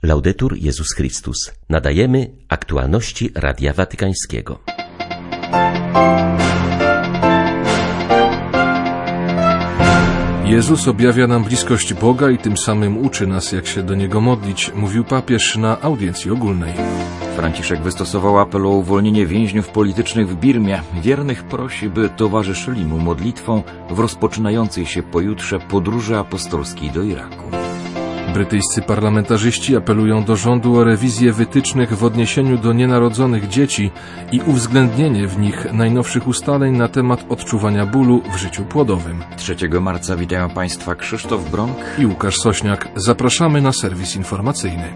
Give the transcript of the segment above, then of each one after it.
Laudetur Jezus Chrystus. Nadajemy aktualności Radia Watykańskiego. Jezus objawia nam bliskość Boga i tym samym uczy nas, jak się do Niego modlić, mówił papież na audiencji ogólnej. Franciszek wystosował apel o uwolnienie więźniów politycznych w Birmie. Wiernych prosi, by towarzyszyli mu modlitwą w rozpoczynającej się pojutrze podróży apostolskiej do Iraku. Brytyjscy parlamentarzyści apelują do rządu o rewizję wytycznych w odniesieniu do nienarodzonych dzieci i uwzględnienie w nich najnowszych ustaleń na temat odczuwania bólu w życiu płodowym. 3 marca witają Państwa Krzysztof Brąk i Łukasz Sośniak. Zapraszamy na serwis informacyjny.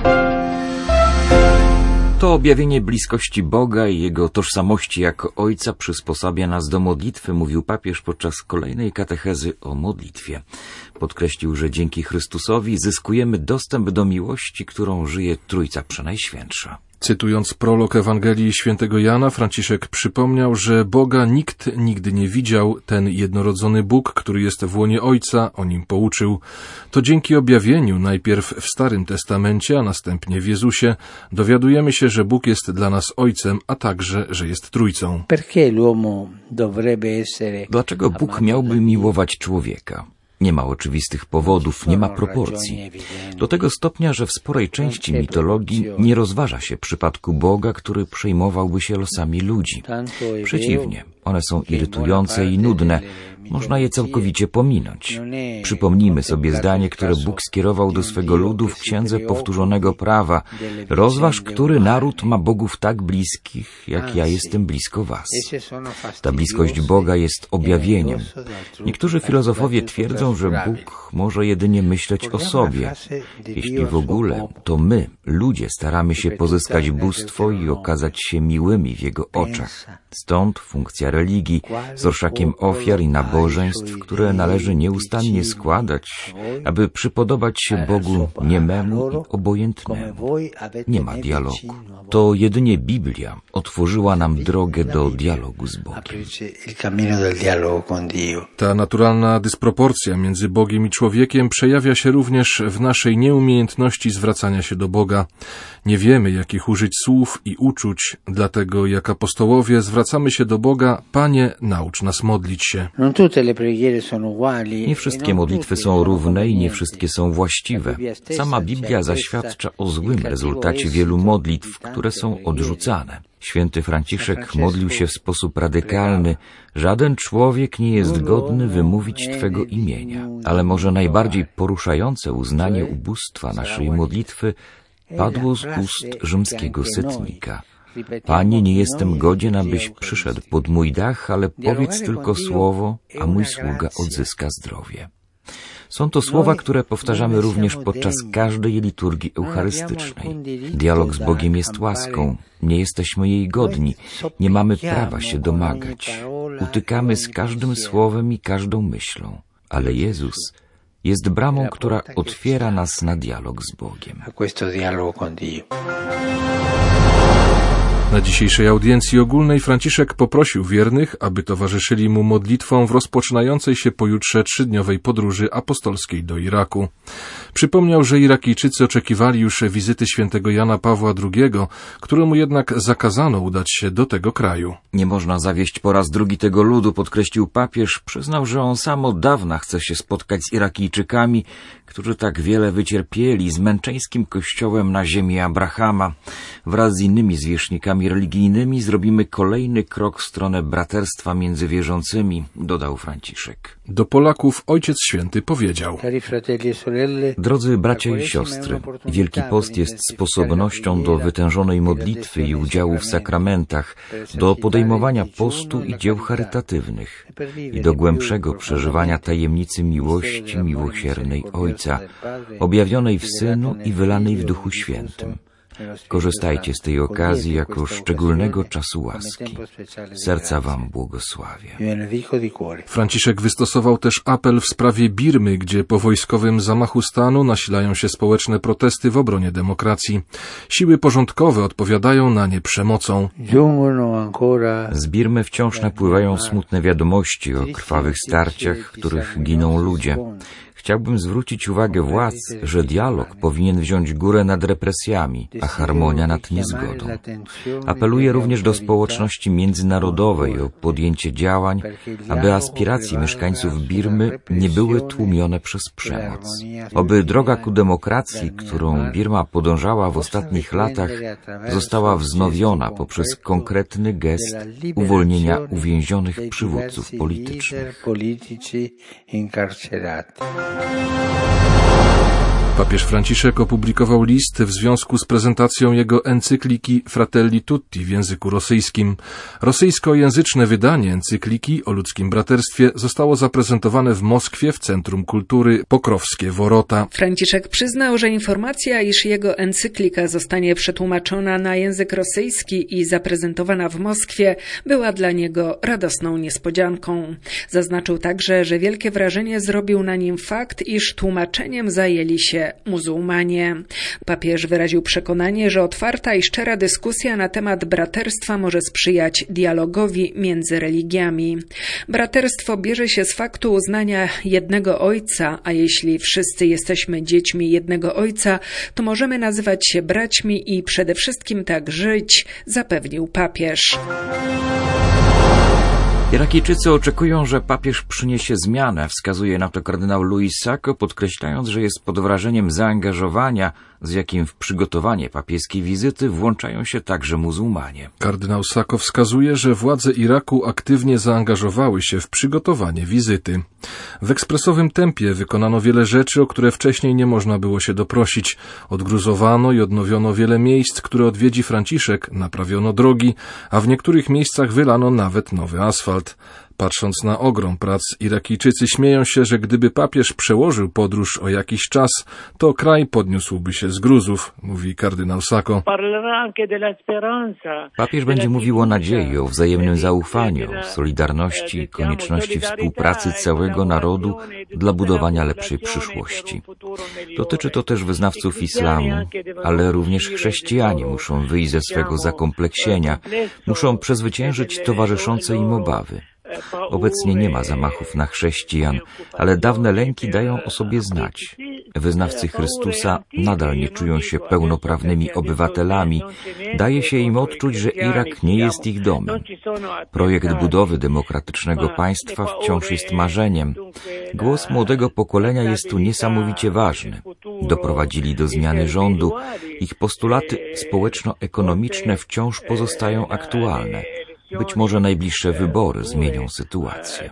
To objawienie bliskości Boga i Jego tożsamości jako Ojca przysposabia nas do modlitwy, mówił papież podczas kolejnej katechezy o modlitwie. Podkreślił, że dzięki Chrystusowi zyskujemy dostęp do miłości, którą żyje Trójca Przenajświętsza. Cytując prolog Ewangelii świętego Jana, Franciszek przypomniał, że Boga nikt nigdy nie widział. Ten jednorodzony Bóg, który jest w łonie Ojca, o nim pouczył. To dzięki objawieniu, najpierw w Starym Testamencie, a następnie w Jezusie, dowiadujemy się, że Bóg jest dla nas Ojcem, a także, że jest Trójcą. Dlaczego Bóg miałby miłować człowieka? Nie ma oczywistych powodów, nie ma proporcji. Do tego stopnia, że w sporej części mitologii nie rozważa się przypadku Boga, który przejmowałby się losami ludzi. Przeciwnie, one są irytujące i nudne. Można je całkowicie pominąć. Przypomnijmy sobie zdanie, które Bóg skierował do swego ludu w Księdze Powtórzonego Prawa. Rozważ, który naród ma bogów tak bliskich, jak ja jestem blisko was. Ta bliskość Boga jest objawieniem. Niektórzy filozofowie twierdzą, że Bóg może jedynie myśleć o sobie. Jeśli w ogóle, to my, ludzie, staramy się pozyskać bóstwo i okazać się miłymi w Jego oczach. Stąd funkcja religii z orszakiem ofiar i nabożeństw, które należy nieustannie składać, aby przypodobać się Bogu niememu i obojętnemu. Nie ma dialogu. To jedynie Biblia otworzyła nam drogę do dialogu z Bogiem. Ta naturalna dysproporcja między Bogiem i człowiekiem przejawia się również w naszej nieumiejętności zwracania się do Boga. Nie wiemy, jakich użyć słów i uczuć, dlatego jak apostołowie zwracamy się do Boga: Panie, naucz nas modlić się. Nie wszystkie modlitwy są równe i nie wszystkie są właściwe. Sama Biblia zaświadcza o złym rezultacie wielu modlitw, które są odrzucane. Święty Franciszek modlił się w sposób radykalny: żaden człowiek nie jest godny wymówić Twego imienia. Ale może najbardziej poruszające uznanie ubóstwa naszej modlitwy padło z ust rzymskiego setnika. Panie, nie jestem godzien, abyś przyszedł pod mój dach, ale powiedz tylko słowo, a mój sługa odzyska zdrowie. Są to słowa, które powtarzamy również podczas każdej liturgii eucharystycznej. Dialog z Bogiem jest łaską. Nie jesteśmy jej godni. Nie mamy prawa się domagać. Utykamy z każdym słowem i każdą myślą. Ale Jezus jest bramą, która otwiera nas na dialog z Bogiem. Na dzisiejszej audiencji ogólnej Franciszek poprosił wiernych, aby towarzyszyli mu modlitwą w rozpoczynającej się pojutrze 3-dniowej podróży apostolskiej do Iraku. Przypomniał, że Irakijczycy oczekiwali już wizyty świętego Jana Pawła II, któremu jednak zakazano udać się do tego kraju. Nie można zawieść po raz drugi tego ludu, podkreślił papież. Przyznał, że on sam od dawna chce się spotkać z Irakijczykami, którzy tak wiele wycierpieli, z męczeńskim kościołem na ziemi Abrahama. Wraz z innymi zwierzchnikami religijnymi zrobimy kolejny krok w stronę braterstwa między wierzącymi, dodał Franciszek. Do Polaków Ojciec Święty powiedział: Drodzy bracia i siostry, Wielki Post jest sposobnością do wytężonej modlitwy i udziału w sakramentach, do podejmowania postu i dzieł charytatywnych i do głębszego przeżywania tajemnicy miłości miłosiernej Ojca, objawionej w Synu i wylanej w Duchu Świętym. Korzystajcie z tej okazji jako szczególnego czasu łaski. Serca wam błogosławię. Franciszek wystosował też apel w sprawie Birmy, gdzie po wojskowym zamachu stanu nasilają się społeczne protesty w obronie demokracji. Siły porządkowe odpowiadają na nie przemocą. Z Birmy wciąż napływają smutne wiadomości o krwawych starciach, w których giną ludzie. Chciałbym zwrócić uwagę władz, że dialog powinien wziąć górę nad represjami, a harmonia nad niezgodą. Apeluję również do społeczności międzynarodowej o podjęcie działań, aby aspiracje mieszkańców Birmy nie były tłumione przez przemoc. Oby droga ku demokracji, którą Birma podążała w ostatnich latach, została wznowiona poprzez konkretny gest uwolnienia uwięzionych przywódców politycznych. Papież Franciszek opublikował list w związku z prezentacją jego encykliki Fratelli Tutti w języku rosyjskim. Rosyjskojęzyczne wydanie encykliki o ludzkim braterstwie zostało zaprezentowane w Moskwie w Centrum Kultury Pokrowskie Worota. Franciszek przyznał, że informacja, iż jego encyklika zostanie przetłumaczona na język rosyjski i zaprezentowana w Moskwie, była dla niego radosną niespodzianką. Zaznaczył także, że wielkie wrażenie zrobił na nim fakt, iż tłumaczeniem zajęli się muzułmanie. Papież wyraził przekonanie, że otwarta i szczera dyskusja na temat braterstwa może sprzyjać dialogowi między religiami. Braterstwo bierze się z faktu uznania jednego Ojca, a jeśli wszyscy jesteśmy dziećmi jednego Ojca, to możemy nazywać się braćmi i przede wszystkim tak żyć, zapewnił papież. Irakijczycy oczekują, że papież przyniesie zmianę, wskazuje na to kardynał Louis Sacco, podkreślając, że jest pod wrażeniem zaangażowania, z jakim w przygotowanie papieskiej wizyty włączają się także muzułmanie. Kardynał Sacco wskazuje, że władze Iraku aktywnie zaangażowały się w przygotowanie wizyty. W ekspresowym tempie wykonano wiele rzeczy, o które wcześniej nie można było się doprosić. Odgruzowano i odnowiono wiele miejsc, które odwiedzi Franciszek, naprawiono drogi, a w niektórych miejscach wylano nawet nowy asfalt. Patrząc na ogrom prac, Irakijczycy śmieją się, że gdyby papież przełożył podróż o jakiś czas, to kraj podniósłby się z gruzów, mówi kardynał Sacco. Papież będzie mówił o nadziei, o wzajemnym zaufaniu, o solidarności, konieczności współpracy całego narodu dla budowania lepszej przyszłości. Dotyczy to też wyznawców islamu, ale również chrześcijanie muszą wyjść ze swego zakompleksienia, muszą przezwyciężyć towarzyszące im obawy. Obecnie nie ma zamachów na chrześcijan, ale dawne lęki dają o sobie znać. Wyznawcy Chrystusa nadal nie czują się pełnoprawnymi obywatelami. Daje się im odczuć, że Irak nie jest ich domem. Projekt budowy demokratycznego państwa wciąż jest marzeniem. Głos młodego pokolenia jest tu niesamowicie ważny. Doprowadzili do zmiany rządu. Ich postulaty społeczno-ekonomiczne wciąż pozostają aktualne. Być może najbliższe wybory zmienią sytuację.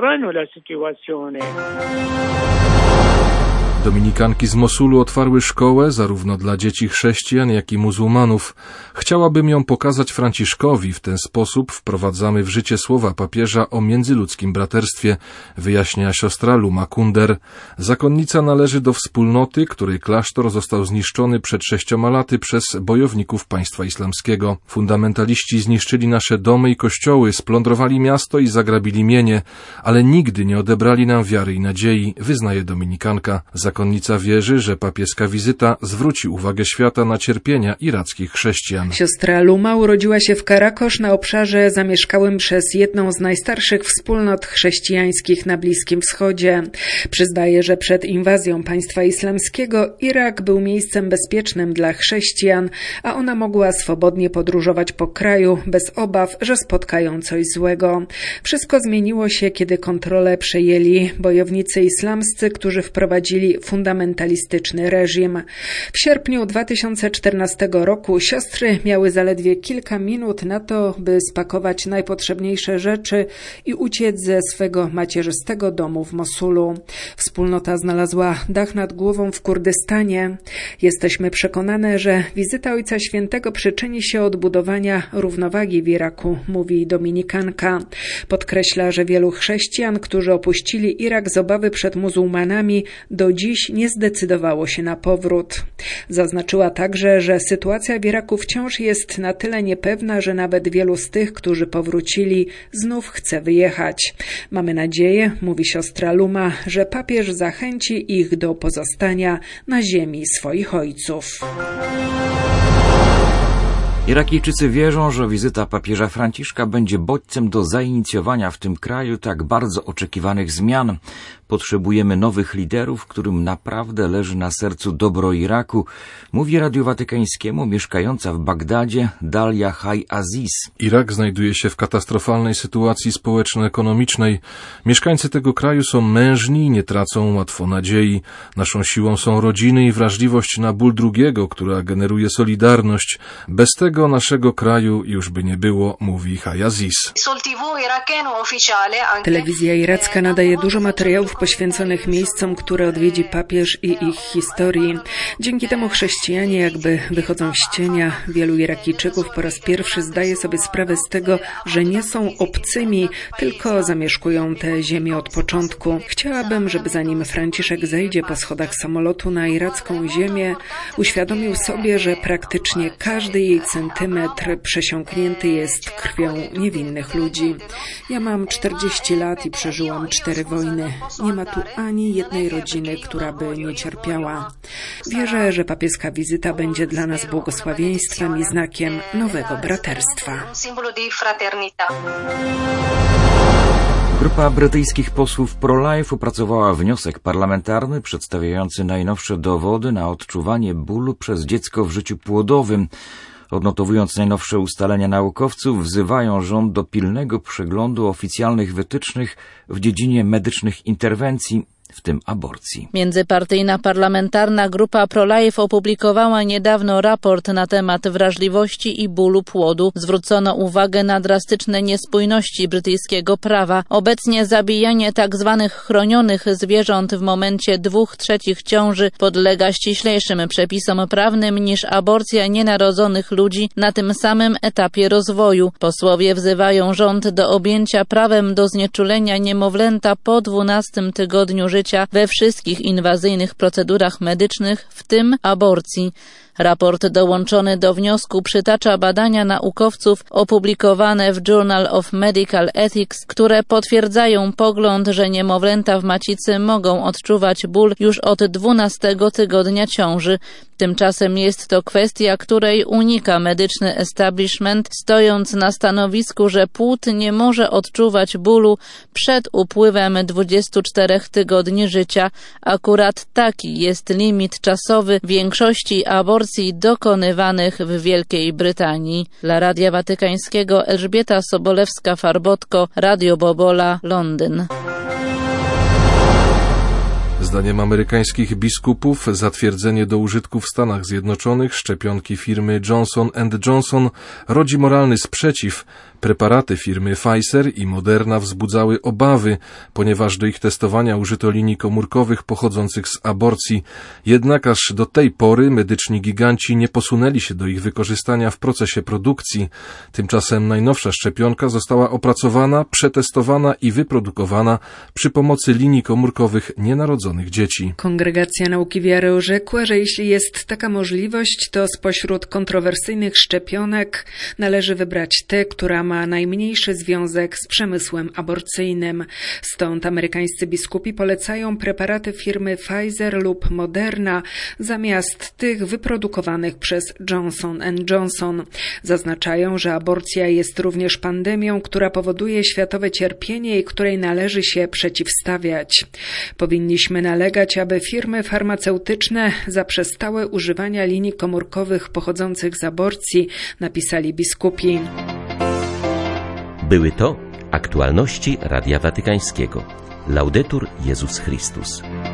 Dominikanki z Mosulu otwarły szkołę zarówno dla dzieci chrześcijan, jak i muzułmanów. Chciałabym ją pokazać Franciszkowi. W ten sposób wprowadzamy w życie słowa papieża o międzyludzkim braterstwie, wyjaśnia siostra Luma Kunder. Zakonnica należy do wspólnoty, której klasztor został zniszczony przed 6 laty przez bojowników państwa islamskiego. Fundamentaliści zniszczyli nasze domy i kościoły, splądrowali miasto i zagrabili mienie, ale nigdy nie odebrali nam wiary i nadziei, wyznaje dominikanka. Zakonnica wierzy, że papieska wizyta zwróci uwagę świata na cierpienia irackich chrześcijan. Siostra Luma urodziła się w Karakosz na obszarze zamieszkałym przez jedną z najstarszych wspólnot chrześcijańskich na Bliskim Wschodzie. Przyznaje, że przed inwazją państwa islamskiego Irak był miejscem bezpiecznym dla chrześcijan, a ona mogła swobodnie podróżować po kraju bez obaw, że spotkają coś złego. Wszystko zmieniło się, kiedy kontrolę przejęli bojownicy islamscy, którzy wprowadzili fundamentalistyczny reżim. W sierpniu 2014 roku siostry miały zaledwie kilka minut na to, by spakować najpotrzebniejsze rzeczy i uciec ze swego macierzystego domu w Mosulu. Wspólnota znalazła dach nad głową w Kurdystanie. Jesteśmy przekonane, że wizyta Ojca Świętego przyczyni się do odbudowania równowagi w Iraku, mówi dominikanka. Podkreśla, że wielu chrześcijan, którzy opuścili Irak z obawy przed muzułmanami, do dziś nie zdecydowało się na powrót. Zaznaczyła także, że sytuacja w Iraku wciąż jest na tyle niepewna, że nawet wielu z tych, którzy powrócili, znów chce wyjechać. Mamy nadzieję, mówi siostra Luma, że papież zachęci ich do pozostania na ziemi swoich ojców. Irakijczycy wierzą, że wizyta papieża Franciszka będzie bodźcem do zainicjowania w tym kraju tak bardzo oczekiwanych zmian. Potrzebujemy nowych liderów, którym naprawdę leży na sercu dobro Iraku, mówi Radiu Watykańskiemu mieszkająca w Bagdadzie Dalia Hay-Aziz. Irak znajduje się w katastrofalnej sytuacji społeczno-ekonomicznej. Mieszkańcy tego kraju są mężni i nie tracą łatwo nadziei. Naszą siłą są rodziny i wrażliwość na ból drugiego, która generuje solidarność. Bez tego naszego kraju już by nie było, mówi Hay-Aziz. Telewizja iracka nadaje dużo materiałów poświęconych miejscom, które odwiedzi papież i ich historii. Dzięki temu chrześcijanie jakby wychodzą z cienia. Wielu Irakijczyków po raz pierwszy zdaje sobie sprawę z tego, że nie są obcymi, tylko zamieszkują tę ziemię od początku. Chciałabym, żeby zanim Franciszek zejdzie po schodach samolotu na iracką ziemię, uświadomił sobie, że praktycznie każdy jej centymetr przesiąknięty jest krwią niewinnych ludzi. Ja mam 40 lat i przeżyłam 4 wojny. Nie ma tu ani jednej rodziny, która by nie cierpiała. Wierzę, że papieska wizyta będzie dla nas błogosławieństwem i znakiem nowego braterstwa. Grupa brytyjskich posłów pro-life opracowała wniosek parlamentarny przedstawiający najnowsze dowody na odczuwanie bólu przez dziecko w życiu płodowym. Odnotowując najnowsze ustalenia naukowców, wzywają rząd do pilnego przeglądu oficjalnych wytycznych w dziedzinie medycznych interwencji, w tym aborcji. Międzypartyjna parlamentarna grupa pro-life opublikowała niedawno raport na temat wrażliwości i bólu płodu. Zwrócono uwagę na drastyczne niespójności brytyjskiego prawa. Obecnie zabijanie tzw. chronionych zwierząt w momencie 2/3 ciąży podlega ściślejszym przepisom prawnym niż aborcja nienarodzonych ludzi na tym samym etapie rozwoju. Posłowie wzywają rząd do objęcia prawem do znieczulenia niemowlęta po 12 tygodniu życia we wszystkich inwazyjnych procedurach medycznych, w tym aborcji. Raport dołączony do wniosku przytacza badania naukowców opublikowane w Journal of Medical Ethics, które potwierdzają pogląd, że niemowlęta w macicy mogą odczuwać ból już od 12 tygodnia ciąży. Tymczasem jest to kwestia, której unika medyczny establishment, stojąc na stanowisku, że płód nie może odczuwać bólu przed upływem 24 tygodni życia. Akurat taki jest limit czasowy większości aborcji dokonywanych w Wielkiej Brytanii. Dla Radia Watykańskiego Elżbieta Sobolewska-Farbotko, Radio Bobola, Londyn. Zdaniem amerykańskich biskupów zatwierdzenie do użytku w Stanach Zjednoczonych szczepionki firmy Johnson & Johnson rodzi moralny sprzeciw. Preparaty firmy Pfizer i Moderna wzbudzały obawy, ponieważ do ich testowania użyto linii komórkowych pochodzących z aborcji. Jednak aż do tej pory medyczni giganci nie posunęli się do ich wykorzystania w procesie produkcji. Tymczasem najnowsza szczepionka została opracowana, przetestowana i wyprodukowana przy pomocy linii komórkowych nienarodzonych dzieci. Kongregacja Nauki Wiary orzekła, że jeśli jest taka możliwość, to spośród kontrowersyjnych szczepionek należy wybrać tę, która ma najmniejszy związek z przemysłem aborcyjnym. Stąd amerykańscy biskupi polecają preparaty firmy Pfizer lub Moderna zamiast tych wyprodukowanych przez Johnson & Johnson. Zaznaczają, że aborcja jest również pandemią, która powoduje światowe cierpienie i której należy się przeciwstawiać. Powinniśmy nalegać, aby firmy farmaceutyczne zaprzestały używania linii komórkowych pochodzących z aborcji, napisali biskupi. Były to aktualności Radia Watykańskiego. Laudetur Jezus Chrystus.